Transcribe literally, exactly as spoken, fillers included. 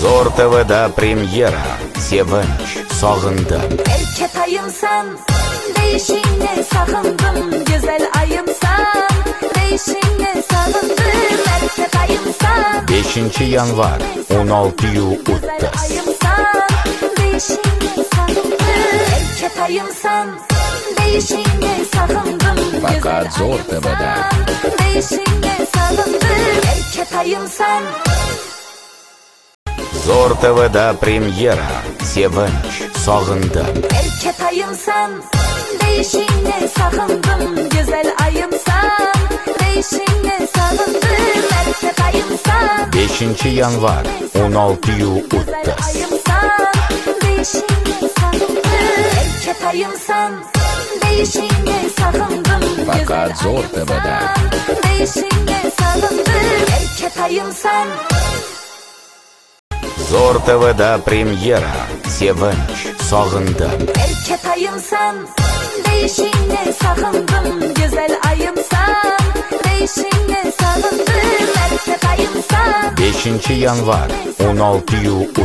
Zo'r T V'da premyera. Sevinch, sog'indim. Erkatayimsan, deyishingni sog'indim. Go'zal ayimsan, deyishingni sog'indim. Erkatayimsan, beshinchi yanvar o'n olti yu o'ttiz. deyishingni sog'indim. Erkatayimsan, deyishingni sog'indim. Faqat Zo'r T V'da. deyishingni sog'indim. Erkatayimsan. Zo'r T V'da premyera. Sevinch, sog'indim. Erkatayimsan, deyishingni sog'indim. Go'zal ayimsan, deyishingni sog'indim. Erkatayimsan, beshinchi yanvar o'n olti yu o'ttiz. deyishingni sog'indim. Erkatayimsan, deyishingni sog'indim. Faqat Zo'r T V'da. deyishingni sog'indim. Erkatayimsan. Zo'r T V'da premyera. Sevinch, sog'indim. Erkatayimsan, deyishingni sog'indim. Go'zal ayimsan, deyishingni sog'indim. Erkatayimsan, beshinchi yanvar o'n olti yu